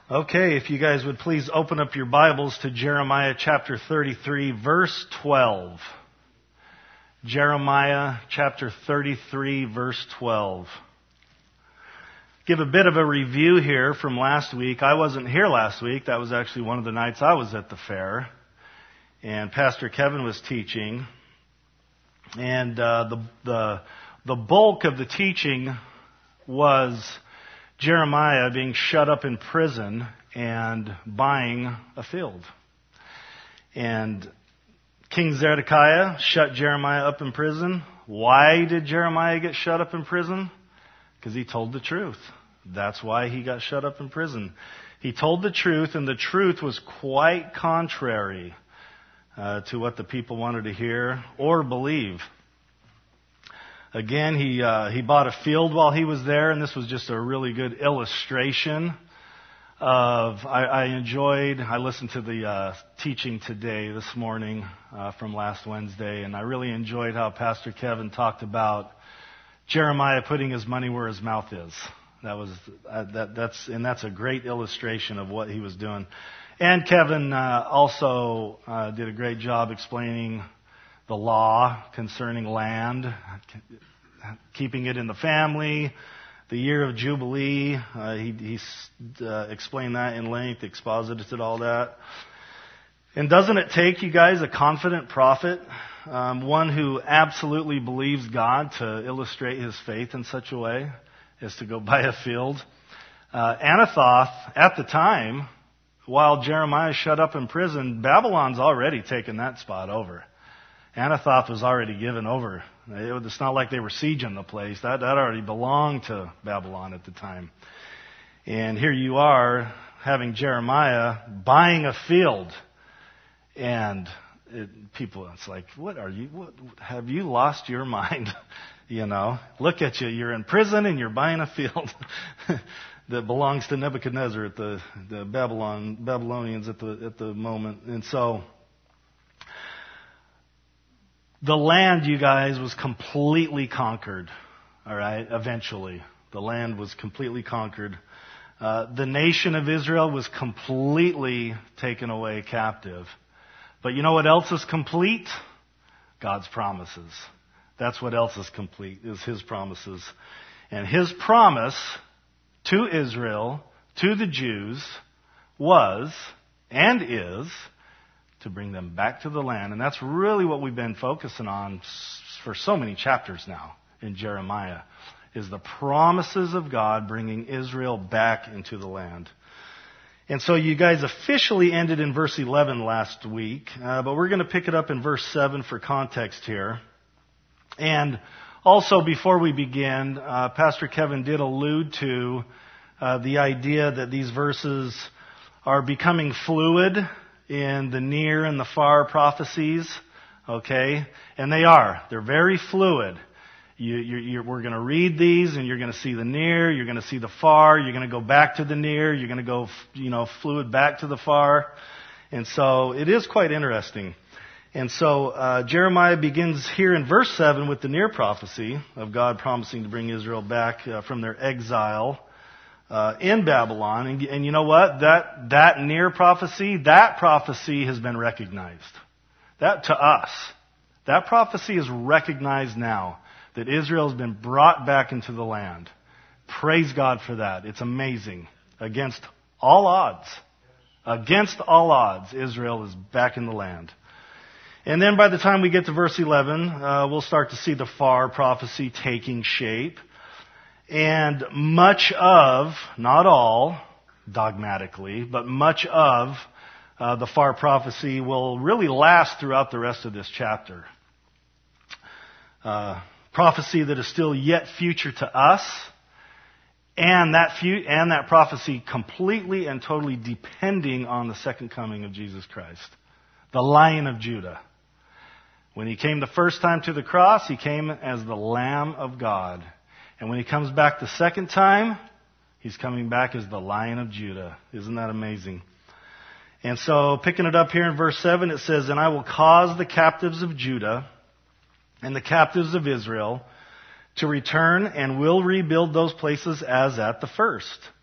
Okay, if you guys would please open up your Bibles to Jeremiah chapter 33, verse 12. Jeremiah chapter 33, verse 12. Give a bit of a review here from last week. I wasn't here last week. That was actually one of the nights I was at the fair. And Pastor Kevin was teaching. And the bulk of the teaching was Jeremiah being shut up in prison and buying a field. And King Zedekiah shut Jeremiah up in prison. Why did Jeremiah get shut up in prison? Because he told the truth. That's why he got shut up in prison. He told the truth, and the truth was quite contrary to what the people wanted to hear or believe. Again, he bought a field while he was there, and this was just a really good illustration of, I listened to the teaching today, this morning, from last Wednesday, and I really enjoyed how Pastor Kevin talked about Jeremiah putting his money where his mouth is. That's a great illustration of what he was doing. And Kevin also did a great job explaining the law concerning land, keeping it in the family, the year of Jubilee. He explained that in length, exposited all that. And doesn't it take, you guys, a confident prophet, one who absolutely believes God, to illustrate his faith in such a way as to go buy a field? Anathoth, at the time, while Jeremiah shut up in prison, Babylon's already taken that spot over. Anathoth was already given over. It's not like they were sieging the place. That already belonged to Babylon at the time. And here you are having Jeremiah buying a field. And it's like, what have you lost your mind? Look at you. You're in prison and you're buying a field that belongs to Nebuchadnezzar at the Babylonians at the moment. And so, the land, you guys, was completely conquered. All right, eventually. The land was completely conquered. The nation of Israel was completely taken away captive. But you know what else is complete? God's promises. That's what else is complete, is His promises. And His promise to Israel, to the Jews, was and is to bring them back to the land. And that's really what we've been focusing on for so many chapters now in Jeremiah, is the promises of God bringing Israel back into the land. And so you guys officially ended in verse 11 last week, but we're going to pick it up in verse 7 for context here. And also, before we begin, Pastor Kevin did allude to the idea that these verses are becoming fluid in the near and the far prophecies, okay? And they are. They're very fluid. We're going to read these, and you're going to see the near, you're going to see the far, you're going to go back to the near, you're going to go, fluid back to the far. And so it is quite interesting. And so Jeremiah begins here in verse 7 with the near prophecy of God promising to bring Israel back from their exile in Babylon. And you know what? That near prophecy, that prophecy has been recognized. That to us, that prophecy is recognized now, that Israel has been brought back into the land. Praise God for that. It's amazing. Against all odds, Israel is back in the land. And then by the time we get to verse 11, we'll start to see the far prophecy taking shape. And much of, not all, dogmatically, but much of the far prophecy will really last throughout the rest of this chapter. Prophecy that is still yet future to us, and that prophecy completely and totally depending on the second coming of Jesus Christ, the Lion of Judah. When He came the first time to the cross, He came as the Lamb of God. And when He comes back the second time, He's coming back as the Lion of Judah. Isn't that amazing? And so, picking it up here in verse 7, it says, "And I will cause the captives of Judah and the captives of Israel to return, and will rebuild those places as at the first.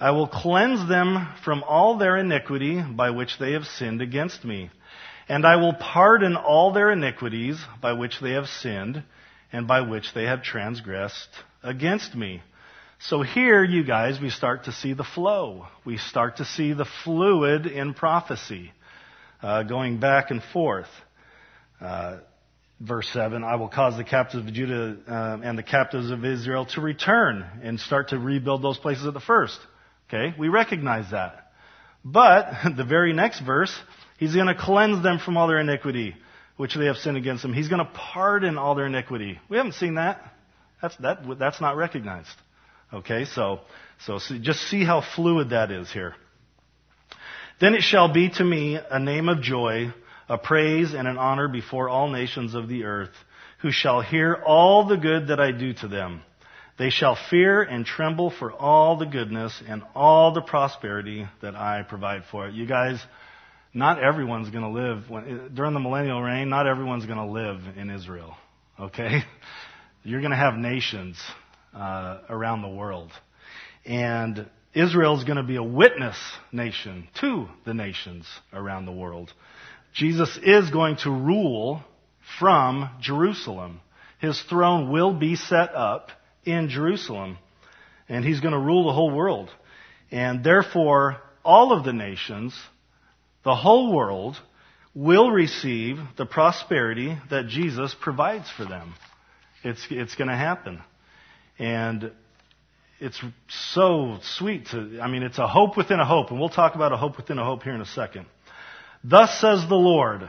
I will cleanse them from all their iniquity by which they have sinned against me. And I will pardon all their iniquities by which they have sinned and by which they have transgressed against me. So here, you guys, we start to see the flow. We start to see the fluid in prophecy, going back and forth. Verse 7, I will cause the captives of Judah and the captives of Israel to return and start to rebuild those places at the first. Okay, we recognize that. But the very next verse, he's going to cleanse them from all their iniquity, which they have sinned against him. He's going to pardon all their iniquity. We haven't seen that. That's not recognized. Okay, so just see how fluid that is here. Then it shall be to me a name of joy, a praise and an honor before all nations of the earth, who shall hear all the good that I do to them. They shall fear and tremble for all the goodness and all the prosperity that I provide for it. You guys, not everyone's going to live, during the millennial reign, not everyone's going to live in Israel. Okay? You're going to have nations around the world. And Israel is going to be a witness nation to the nations around the world. Jesus is going to rule from Jerusalem. His throne will be set up in Jerusalem, and he's going to rule the whole world. And therefore, all of the nations, the whole world, will receive the prosperity that Jesus provides for them. It's going to happen. And it's so sweet it's a hope within a hope. And we'll talk about a hope within a hope here in a second. Thus says the Lord,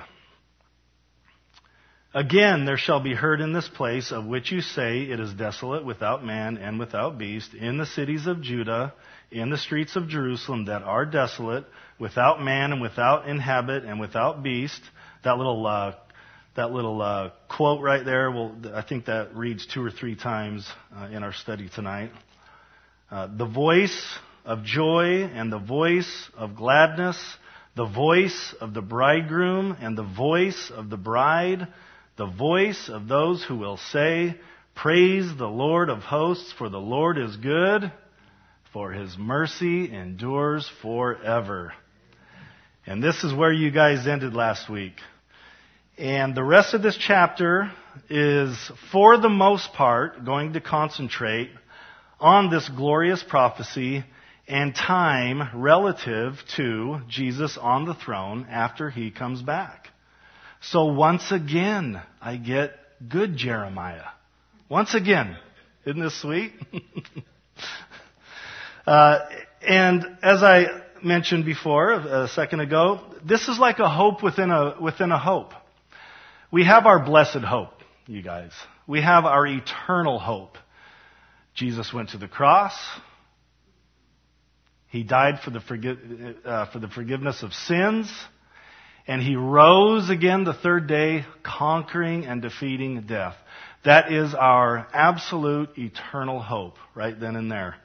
again there shall be heard in this place of which you say it is desolate without man and without beast, in the cities of Judah, in the streets of Jerusalem that are desolate, without man and without inhabit and without beast. That little quote right there, I think that reads 2 or 3 times in our study tonight. The voice of joy and the voice of gladness, the voice of the bridegroom and the voice of the bride, the voice of those who will say, praise the Lord of hosts, for the Lord is good, for his mercy endures forever. And this is where you guys ended last week. And the rest of this chapter is, for the most part, going to concentrate on this glorious prophecy and time relative to Jesus on the throne after he comes back. So once again, I get good Jeremiah. Once again. Isn't this sweet? And as I mentioned before, a second ago, this is like a hope within a hope. We have our blessed hope, you guys. We have our eternal hope. Jesus went to the cross. He died for the forgiveness of sins. And he rose again the third day, conquering and defeating death. That is our absolute eternal hope, right then and there.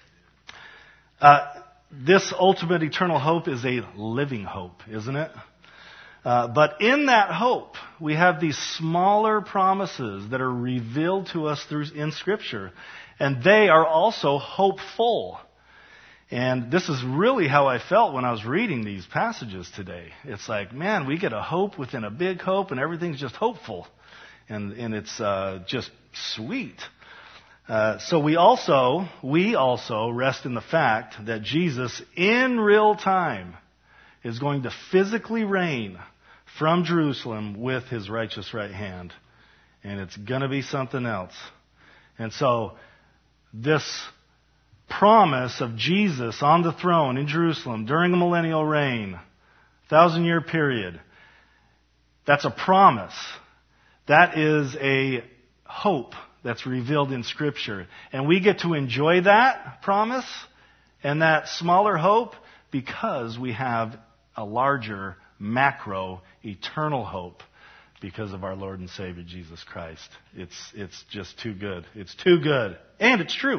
This ultimate eternal hope is a living hope, isn't it? But in that hope, we have these smaller promises that are revealed to us in Scripture. And they are also hopeful. And this is really how I felt when I was reading these passages today. It's like, man, we get a hope within a big hope, and everything's just hopeful. And it's just sweet. So we also rest in the fact that Jesus, in real time, is going to physically reign from Jerusalem with his righteous right hand. And it's going to be something else. And so this promise of Jesus on the throne in Jerusalem during the millennial reign, 1,000-year period, that's a promise. That is a hope that's revealed in Scripture. And we get to enjoy that promise and that smaller hope because we have a larger, macro, eternal hope because of our Lord and Savior Jesus Christ. It's just too good. It's too good. And it's true.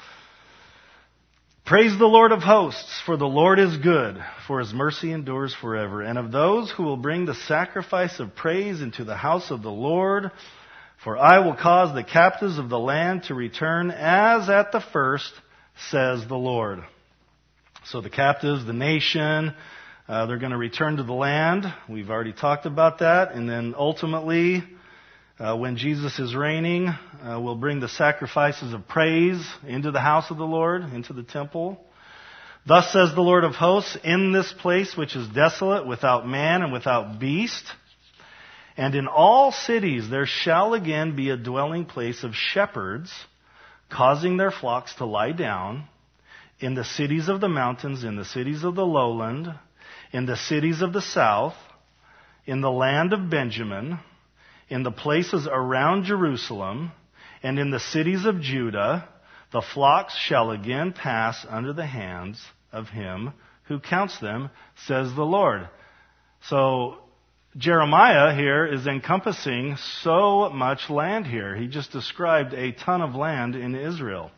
Praise the Lord of hosts, for the Lord is good, for his mercy endures forever. And of those who will bring the sacrifice of praise into the house of the Lord, for I will cause the captives of the land to return as at the first, says the Lord. So the captives, the nation, they're going to return to the land. We've already talked about that. And then ultimately, when Jesus is reigning, we'll bring the sacrifices of praise into the house of the Lord, into the temple. Thus says the Lord of hosts, in this place which is desolate, without man and without beast, and in all cities there shall again be a dwelling place of shepherds, causing their flocks to lie down, in the cities of the mountains, in the cities of the lowland, in the cities of the south, in the land of Benjamin, in the places around Jerusalem, and in the cities of Judah, the flocks shall again pass under the hands of him who counts them, says the Lord. So Jeremiah here is encompassing so much land here. He just described a ton of land in Israel.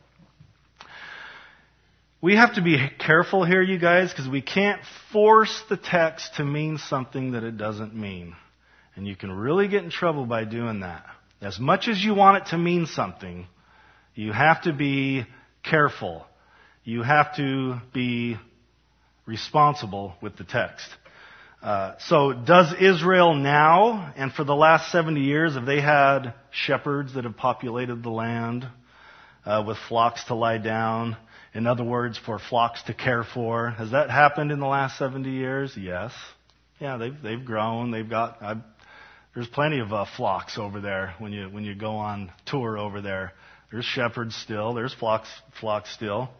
We have to be careful here, you guys, because we can't force the text to mean something that it doesn't mean. And you can really get in trouble by doing that. As much as you want it to mean something, you have to be careful. You have to be responsible with the text. So does Israel now, and for the last 70 years, have they had shepherds that have populated the land with flocks to lie down? In other words, for flocks to care for. Has that happened in the last 70 years? Yes. Yeah, they've grown. They've got... There's plenty of flocks over there when you go on tour over there. There's shepherds still. There's flocks still.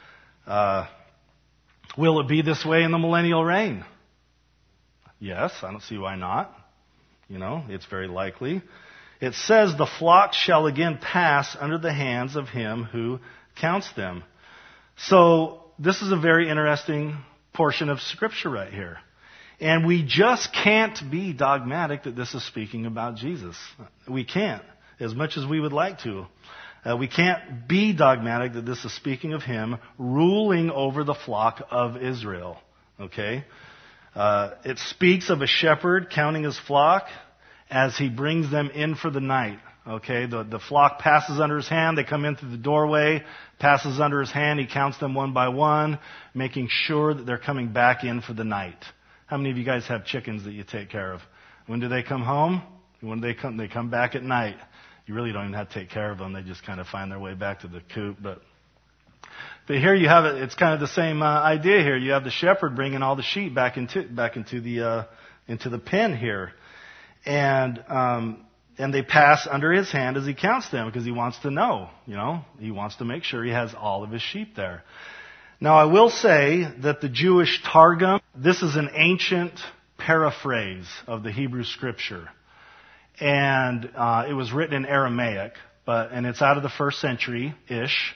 Will it be this way in the millennial reign? Yes, I don't see why not. It's very likely. It says the flock shall again pass under the hands of him who counts them. So this is a very interesting portion of Scripture right here. And we just can't be dogmatic that this is speaking about Jesus. We can't, as much as we would like to. We can't be dogmatic that this is speaking of him ruling over the flock of Israel. Okay? It speaks of a shepherd counting his flock as he brings them in for the night. Okay? The flock passes under his hand. They come in through the doorway, passes under his hand. He counts them one by one, making sure that they're coming back in for the night. How many of you guys have chickens that you take care of? When do they come home? When they come back at night. You really don't even have to take care of them. They just kind of find their way back to the coop. But here you have it. It's kind of the same idea here. You have the shepherd bringing all the sheep back into the pen here, and they pass under his hand as he counts them because he wants to know. He wants to make sure he has all of his sheep there. Now, I will say that the Jewish Targum, this is an ancient paraphrase of the Hebrew Scripture. And it was written in Aramaic, and it's out of the 1st century-ish.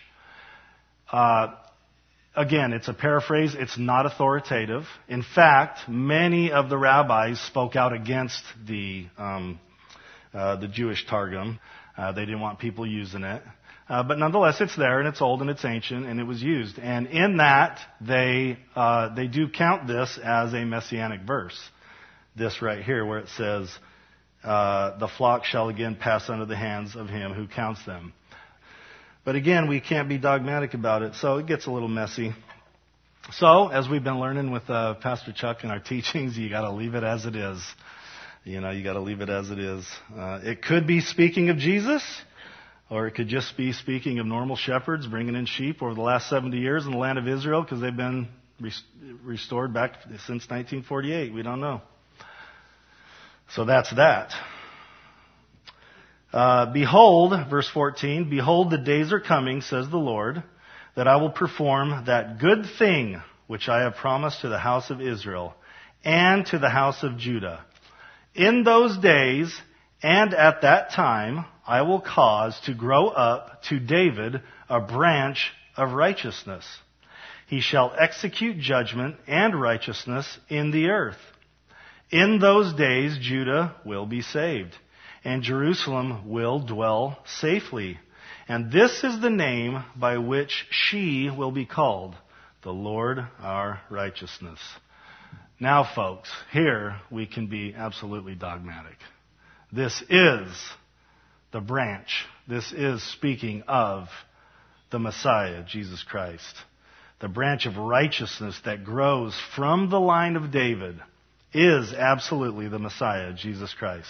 Again, it's a paraphrase. It's not authoritative. In fact, many of the rabbis spoke out against the Jewish Targum. They didn't want people using it. But nonetheless, it's there, and it's old, and it's ancient, and it was used. And in that, they do count this as a messianic verse. This right here, where it says, the flock shall again pass under the hands of him who counts them. But again, we can't be dogmatic about it, so it gets a little messy. So, as we've been learning with Pastor Chuck in our teachings, you got to leave it as it is. You got to leave it as it is. It could be speaking of Jesus, or it could just be speaking of normal shepherds bringing in sheep over the last 70 years in the land of Israel because they've been restored back since 1948. We don't know. So that's that. Behold, verse 14, behold, the days are coming, says the Lord, that I will perform that good thing which I have promised to the house of Israel and to the house of Judah. In those days and at that time, I will cause to grow up to David a branch of righteousness. He shall execute judgment and righteousness in the earth. In those days, Judah will be saved, and Jerusalem will dwell safely. And this is the name by which she will be called, the Lord our righteousness. Now, folks, here we can be absolutely dogmatic. This is the branch. This is speaking of the Messiah, Jesus Christ. the branch of righteousness that grows from the line of David, is absolutely the Messiah, Jesus Christ.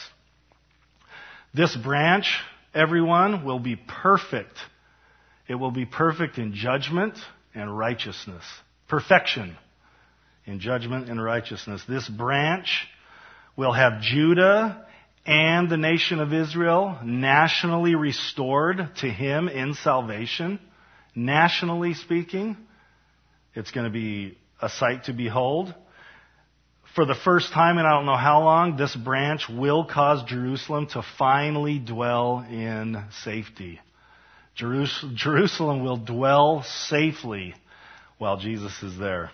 This branch, everyone, will be perfect. It will be perfect in judgment and righteousness. Perfection in judgment and righteousness. This branch will have Judah and the nation of Israel nationally restored to Him in salvation. Nationally speaking, it's going to be a sight to behold. For the first time in I don't know how long, this branch will cause Jerusalem to finally dwell in safety. Jerusalem will dwell safely while Jesus is there.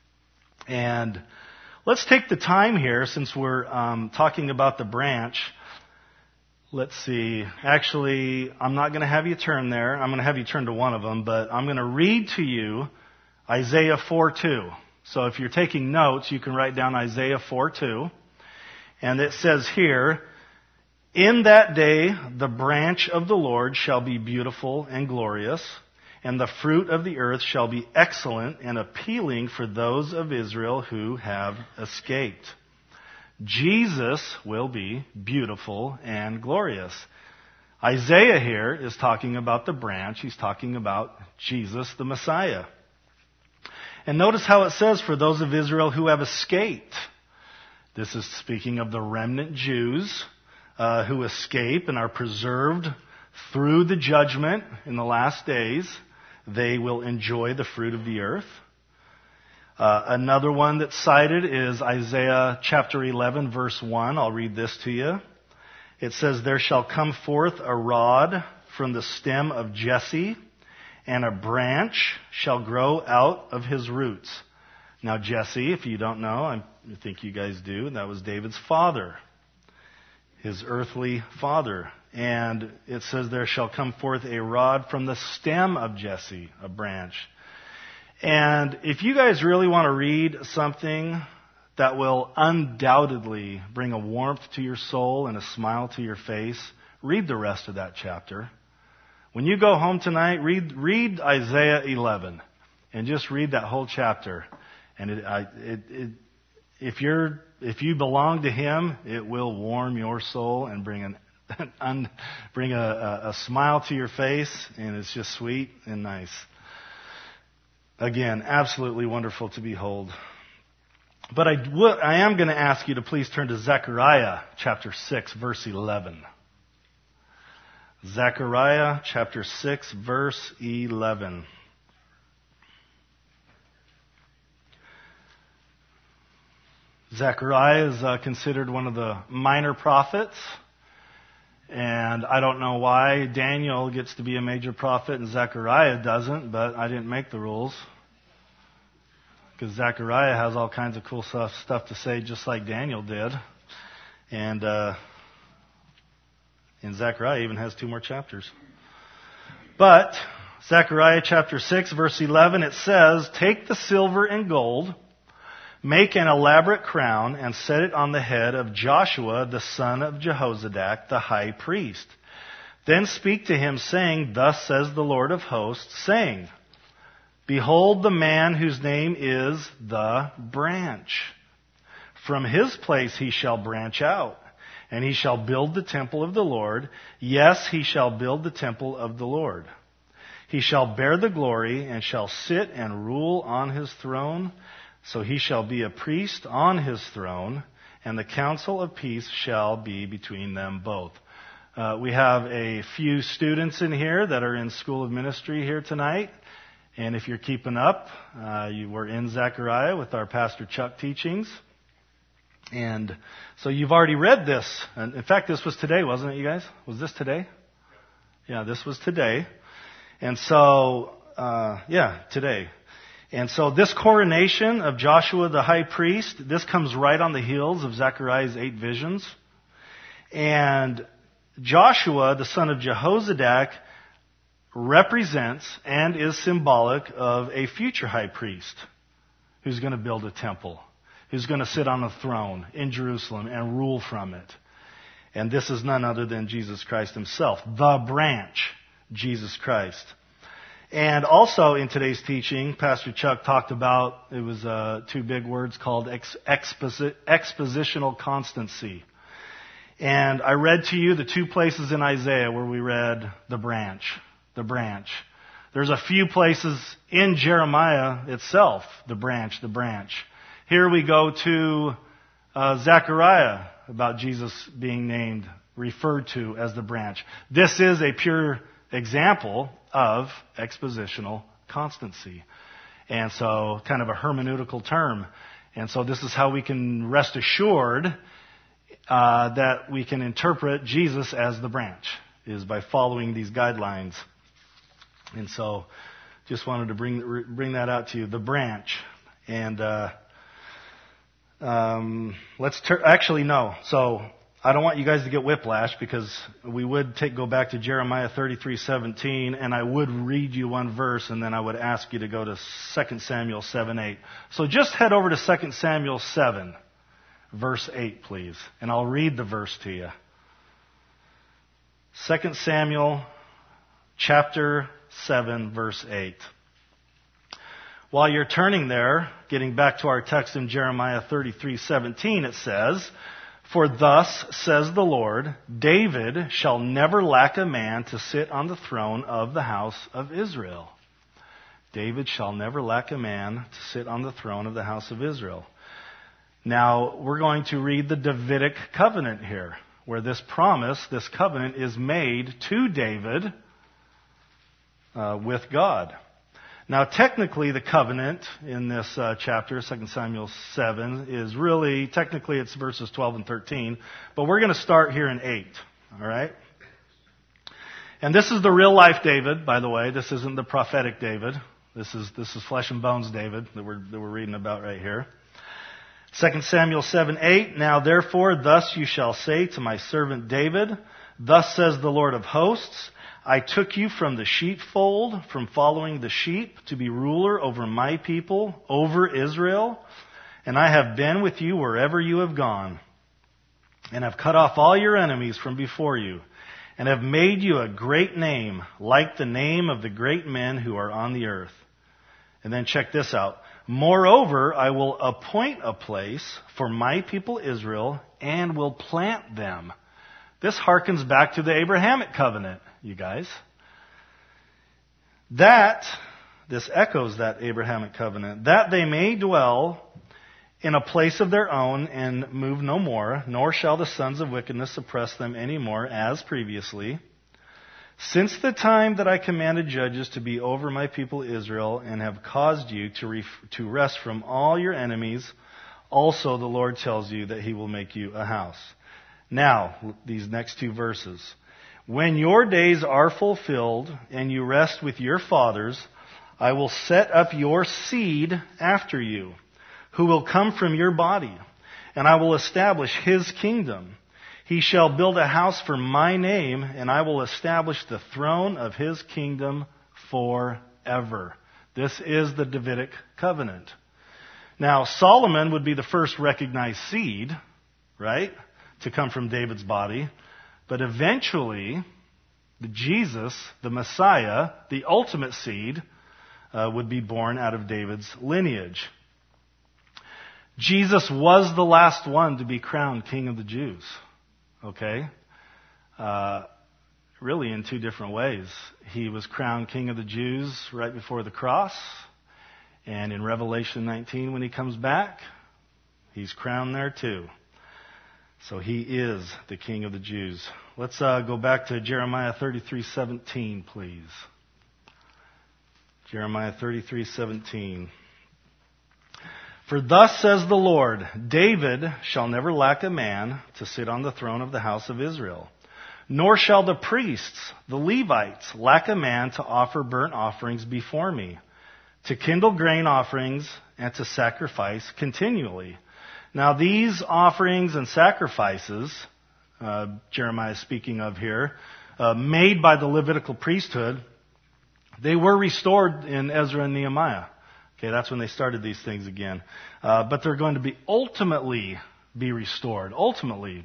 And let's take the time here, since we're talking about the branch. Let's see. Actually, I'm not going to have you turn there. I'm going to have you turn to one of them, but I'm going to read to you Isaiah 4:2. So if you're taking notes, you can write down Isaiah 4:2. And it says here, "In that day the branch of the Lord shall be beautiful and glorious, and the fruit of the earth shall be excellent and appealing for those of Israel who have escaped." Jesus will be beautiful and glorious. Isaiah here is talking about the branch. He's talking about Jesus, the Messiah. And notice how it says, for those of Israel who have escaped. This is speaking of the remnant Jews who escape and are preserved through the judgment in the last days. They will enjoy the fruit of the earth. Another one that's cited is Isaiah chapter 11, verse 1. I'll read this to you. It says, "There shall come forth a rod from the stem of Jesse, and a branch shall grow out of his roots." Now Jesse, if you don't know, I think you guys do, that was David's father, his earthly father. And it says, "There shall come forth a rod from the stem of Jesse," a branch. And if you guys really want to read something that will undoubtedly bring a warmth to your soul and a smile to your face, read the rest of that chapter. When you go home tonight, read Isaiah 11 and just read that whole chapter. And if you belong to Him, it will warm your soul and bring a smile to your face, and it's just sweet and nice. Again, absolutely wonderful to behold. But I am going to ask you to please turn to Zechariah chapter 6, verse 11. Zechariah chapter 6, verse 11. Zechariah is considered one of the minor prophets. And I don't know why Daniel gets to be a major prophet and Zechariah doesn't, but I didn't make the rules. Because Zechariah has all kinds of cool stuff to say, just like Daniel did. And Zechariah even has 2 more chapters. But Zechariah chapter 6, verse 11, it says, "Take the silver and gold, make an elaborate crown, and set it on the head of Joshua, the son of Jehozadak, the high priest. Then speak to him, saying, Thus says the Lord of hosts, saying, Behold the man whose name is the branch. From his place he shall branch out, and he shall build the temple of the Lord. Yes, he shall build the temple of the Lord. He shall bear the glory, and shall sit and rule on his throne. So he shall be a priest on his throne, and the counsel of peace shall be between them both." We have a few students in here that are in School of Ministry here tonight. And if you're keeping up, you were in Zechariah with our Pastor Chuck teachings. And so you've already read this. And in fact, this was today, wasn't it, you guys? Was this today? Yeah, this was today. And so, today. And so this coronation of Joshua the high priest, this comes right on the heels of Zechariah's 8 visions. And Joshua, the son of Jehozadak, represents and is symbolic of a future high priest who's going to build a temple, who's going to sit on a throne in Jerusalem and rule from it. And this is none other than Jesus Christ himself, the branch, Jesus Christ. And also in today's teaching, Pastor Chuck talked about, it was two big words called expositional constancy. And I read to you the two places in Isaiah where we read the branch. There's a few places in Jeremiah itself, the branch. Here we go to Zechariah about Jesus being named, referred to as the branch. This is a pure example of expositional constancy. And so, kind of a hermeneutical term. And so this is how we can rest assured that we can interpret Jesus as the branch, is by following these guidelines. And so, just wanted to bring that out to you, the branch. And actually, no. So, I don't want you guys to get whiplash, because we would go back to Jeremiah 33:17, and I would read you one verse, and then I would ask you to go to 2 Samuel 7:8. So just head over to 2 Samuel 7, verse 8, please, and I'll read the verse to you. 2 Samuel chapter 7, verse 8. While you're turning there, getting back to our text in Jeremiah 33:17, it says, "For thus says the Lord, David shall never lack a man to sit on the throne of the house of Israel." David shall never lack a man to sit on the throne of the house of Israel. Now, we're going to read the Davidic covenant here, where this promise, this covenant, is made to David with God. Now, technically, the covenant in this chapter, 2 Samuel 7, is really, technically it's verses 12 and 13, but we're going to start here in 8, all right? And this is the real life David, by the way. This isn't the prophetic David. This is flesh and bones David that we're reading about right here. 2 Samuel 7:8, "Now therefore, thus you shall say to my servant David, thus says the Lord of hosts, I took you from the sheepfold, from following the sheep, to be ruler over my people, over Israel. And I have been with you wherever you have gone, and have cut off all your enemies from before you, and have made you a great name, like the name of the great men who are on the earth." And then check this out. "Moreover, I will appoint a place for my people Israel, and will plant them." This harkens back to the Abrahamic covenant, you guys. This echoes that Abrahamic covenant, "that they may dwell in a place of their own and move no more, nor shall the sons of wickedness oppress them any more as previously. Since the time that I commanded judges to be over my people Israel, and have caused you to rest from all your enemies, also the Lord tells you that He will make you a house." Now, these next two verses. "When your days are fulfilled, and you rest with your fathers, I will set up your seed after you, who will come from your body, and I will establish his kingdom. He shall build a house for my name, and I will establish the throne of his kingdom forever." This is the Davidic covenant. Now, Solomon would be the first recognized seed, right, to come from David's body. But eventually, Jesus, the Messiah, the ultimate seed, would be born out of David's lineage. Jesus was the last one to be crowned King of the Jews. Okay? Really in two different ways. He was crowned King of the Jews right before the cross. And in Revelation 19, when he comes back, he's crowned there too. So he is the King of the Jews. Let's go back to Jeremiah 33:17, please. Jeremiah 33:17. "For thus says the Lord, David shall never lack a man to sit on the throne of the house of Israel. Nor shall the priests, the Levites, lack a man to offer burnt offerings before me, to kindle grain offerings, and to sacrifice continually." Now these offerings and sacrifices, Jeremiah is speaking of here, made by the Levitical priesthood, they were restored in Ezra and Nehemiah. Okay, that's when they started these things again. But they're going to be ultimately be restored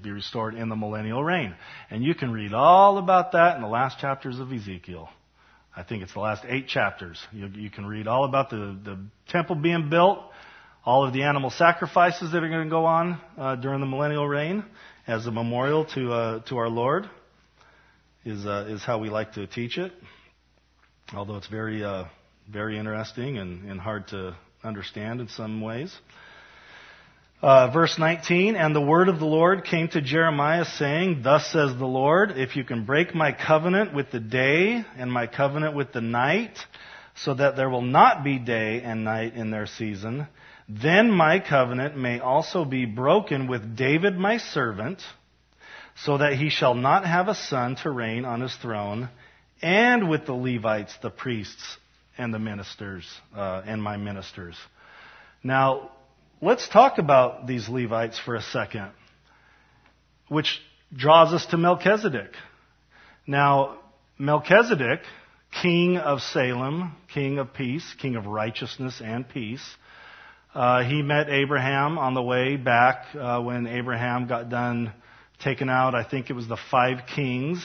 in the millennial reign. And you can read all about that in the last chapters of Ezekiel. I think it's the last 8 chapters. You can read all about the temple being built, all of the animal sacrifices that are going to go on during the millennial reign as a memorial to our Lord is how we like to teach it. Although it's very interesting and hard to understand in some ways. Verse 19, and the word of the Lord came to Jeremiah saying, thus says the Lord, if you can break my covenant with the day and my covenant with the night, so that there will not be day and night in their season, then my covenant may also be broken with David my servant, so that he shall not have a son to reign on his throne, and with the Levites, the priests, and the ministers, and my ministers. Now, let's talk about these Levites for a second, which draws us to Melchizedek. Now, Melchizedek, king of Salem, king of peace, king of righteousness and peace, he met Abraham on the way back when Abraham got done taking out, I think it was the 5 kings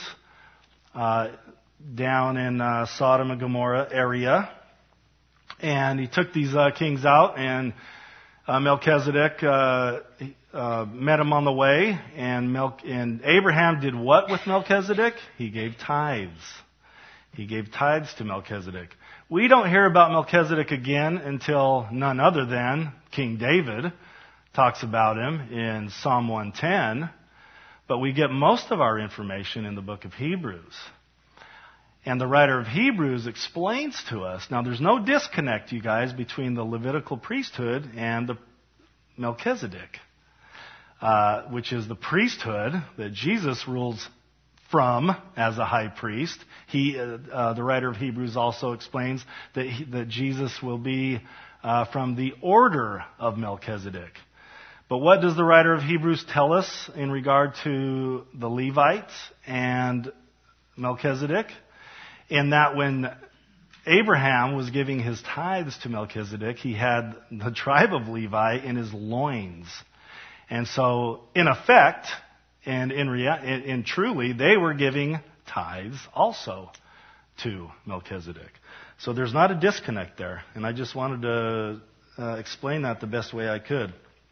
down in Sodom and Gomorrah area. And he took these kings out, and Melchizedek met him on the way, and Abraham did what with Melchizedek? He gave tithes. He gave tithes to Melchizedek. We don't hear about Melchizedek again until none other than King David talks about him in Psalm 110, but we get most of our information in the book of Hebrews. And the writer of Hebrews explains to us, now there's no disconnect, you guys, between the Levitical priesthood and the Melchizedek, which is the priesthood that Jesus rules from as a high priest. The writer of Hebrews also explains that Jesus will be from the order of Melchizedek. But what does the writer of Hebrews tell us in regard to the Levites and Melchizedek? In that when Abraham was giving his tithes to Melchizedek, he had the tribe of Levi in his loins. And so, in effect, and truly, they were giving tithes also to Melchizedek. So there's not a disconnect there. And I just wanted to explain that the best way I could.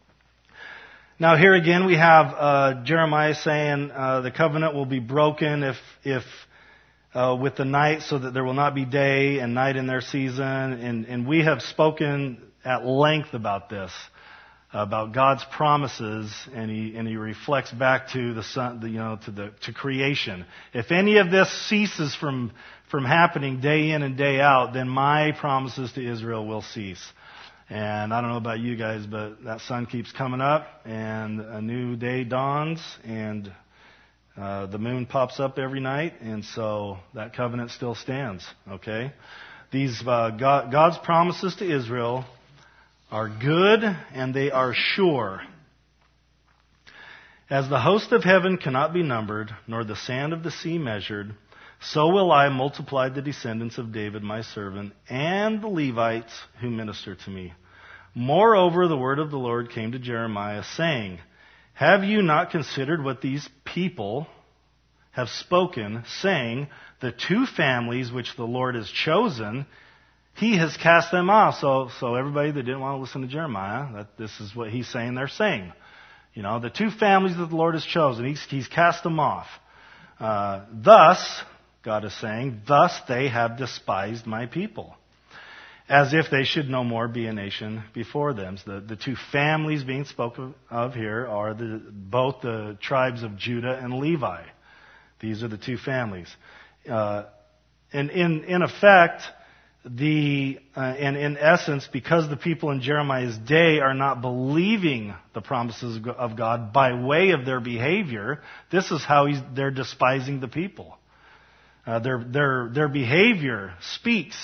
Now here again we have Jeremiah saying the covenant will be broken if with the night, so that there will not be day and night in their season. And we have spoken at length about this, about God's promises, and he reflects back to the sun, to creation. If any of this ceases from happening day in and day out, then my promises to Israel will cease. And I don't know about you guys, but that sun keeps coming up, and a new day dawns, and the moon pops up every night, and so that covenant still stands. Okay, these God's promises to Israel are good and they are sure. As the host of heaven cannot be numbered, nor the sand of the sea measured, so will I multiply the descendants of David my servant and the Levites who minister to me. Moreover, the word of the Lord came to Jeremiah, saying, have you not considered what these people have spoken, saying, the 2 families which the Lord has chosen, he has cast them off. So everybody that didn't want to listen to Jeremiah, this is what he's saying they're saying. The 2 families that the Lord has chosen, he's cast them off. Thus, God is saying, thus they have despised my people, as if they should no more be a nation before them. So the 2 families being spoken of here are both the tribes of Judah and Levi. These are the 2 families. And in effect, and in essence, because the people in Jeremiah's day are not believing the promises of God by way of their behavior, this is how they're despising the people. Their behavior speaks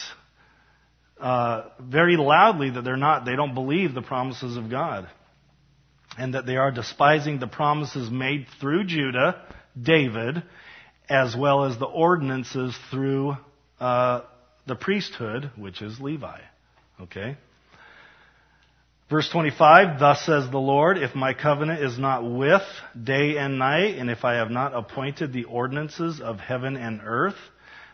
very loudly that they don't believe the promises of God, and that they are despising the promises made through Judah, David, as well as the ordinances through the priesthood, which is Levi. Okay? Verse 25, thus says the Lord, if my covenant is not with day and night, and if I have not appointed the ordinances of heaven and earth,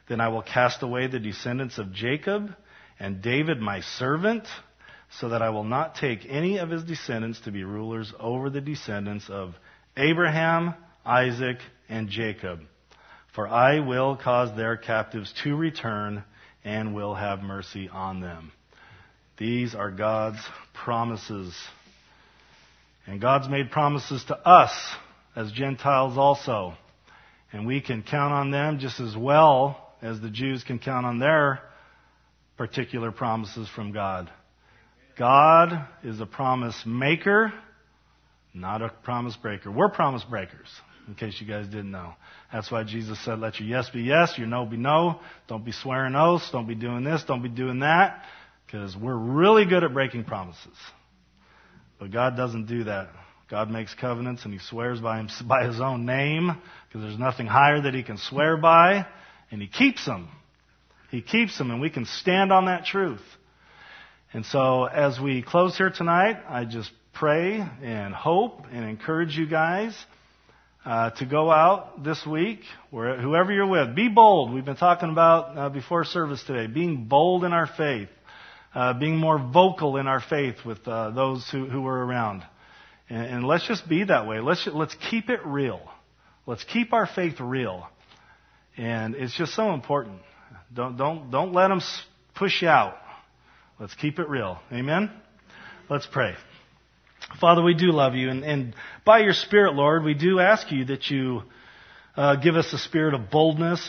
Then I will cast away the descendants of Jacob and David my servant, so that I will not take any of his descendants to be rulers over the descendants of Abraham, Isaac, and Jacob. For I will cause their captives to return and will have mercy on them. These are God's promises. And God's made promises to us as Gentiles also. And we can count on them just as well as the Jews can count on their particular promises from God. God is a promise maker, not a promise breaker. We're promise breakers, in case you guys didn't know. That's why Jesus said, let your yes be yes, your no be no. Don't be swearing oaths. Don't be doing this. Don't be doing that. Because we're really good at breaking promises. But God doesn't do that. God makes covenants and He swears by His own name, because there's nothing higher that He can swear by, and He keeps them. He keeps them, and we can stand on that truth. And so as we close here tonight, I just pray and hope and encourage you guys to go out this week, whoever you're with. Be bold. We've been talking about before service today, being bold in our faith, being more vocal in our faith with those who are around. And let's just be that way. Let's keep it real. Let's keep our faith real. And it's just so important. Don't let them push you out. Let's keep it real. Amen? Let's pray. Father, we do love you. And by your Spirit, Lord, we do ask you that you give us a spirit of boldness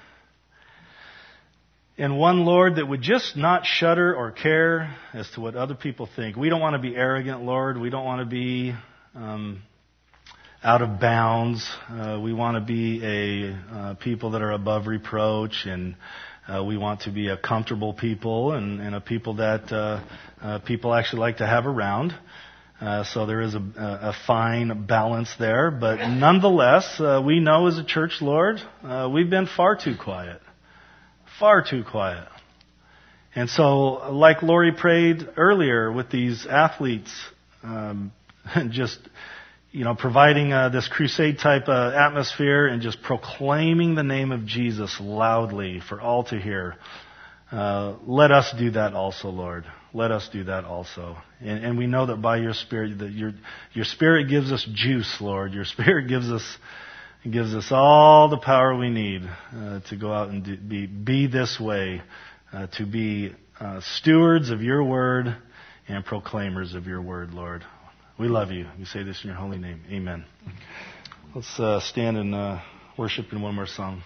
and one, Lord, that would just not shudder or care as to what other people think. We don't want to be arrogant, Lord. We don't want to be out of bounds. We want to be a people that are above reproach, and we want to be a comfortable people and a people that people actually like to have around. So there is a fine balance there. But nonetheless, we know as a church, Lord, we've been far too quiet. Far too quiet. And so, like Lori prayed earlier with these athletes, just, providing this crusade type atmosphere and just proclaiming the name of Jesus loudly for all to hear. Let us do that also, Lord. Let us do that also. And we know that by your Spirit, that your Spirit gives us juice, Lord. Your Spirit gives us all the power we need to go out and be this way, to be stewards of your word and proclaimers of your word, Lord. We love you. We say this in your holy name. Amen. Let's stand and worship in one more song.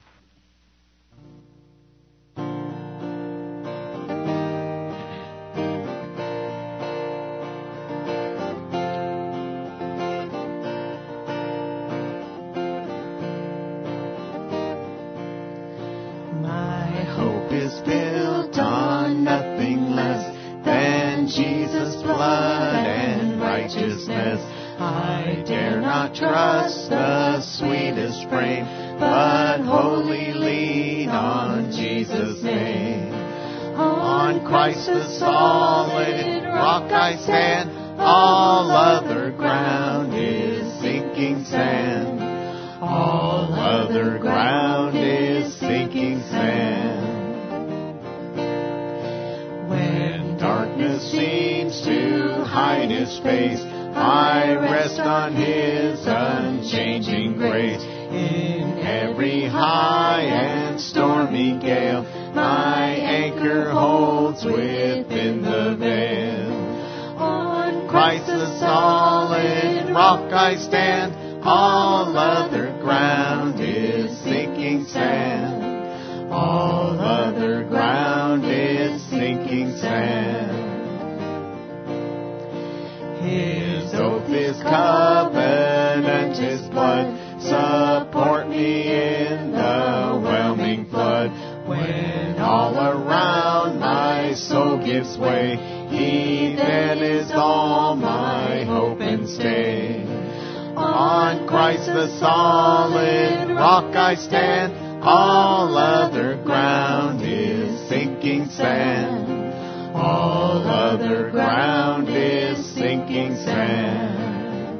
I dare not trust the sweetest frame, but wholly lean on Jesus' name. On Christ the solid rock I stand, all other ground is sinking sand. All other ground is sinking sand. When darkness seems to hide His face, I rest on His unchanging grace. In every high and stormy gale, my anchor holds within the veil. On Christ the solid rock I stand, all other ground is sinking sand. All other ground is sinking sand. His oath, His covenant, His blood support me in the whelming flood. When all around my soul gives way, He then is all my hope and stay. On Christ the solid rock I stand, all other ground is sinking sand. All other ground is sinking sand.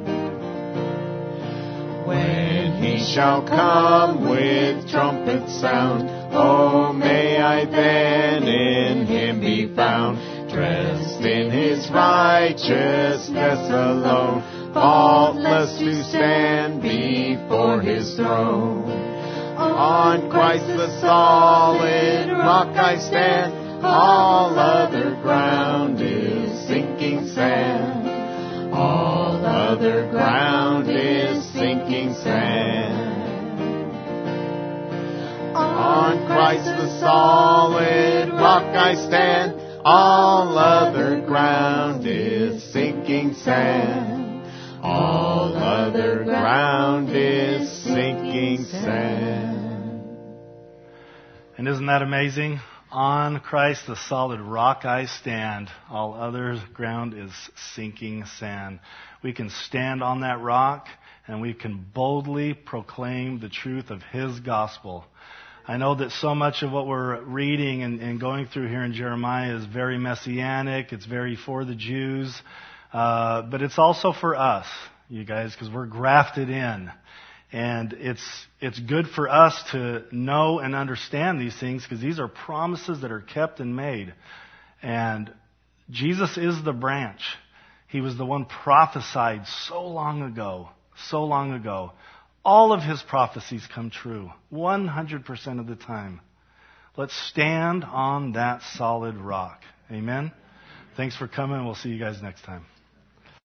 When He shall come with trumpet sound, Oh, may I then in Him be found, dressed in His righteousness alone, faultless to stand before His throne. On Christ the solid rock I stand, all other ground is sinking sand. All other ground is sinking sand. On Christ the solid rock I stand, all other ground is sinking sand. All other ground is sinking sand. And isn't that amazing? On Christ, the solid rock I stand. All other ground is sinking sand. We can stand on that rock and we can boldly proclaim the truth of His gospel. I know that so much of what we're reading and going through here in Jeremiah is very messianic. It's very for the Jews. But it's also for us, you guys, because we're grafted in. And it's good for us to know and understand these things because these are promises that are kept and made. And Jesus is the branch. He was the one prophesied so long ago. All of His prophecies come true, 100% of the time. Let's stand on that solid rock. Amen? Thanks for coming. We'll see you guys next time.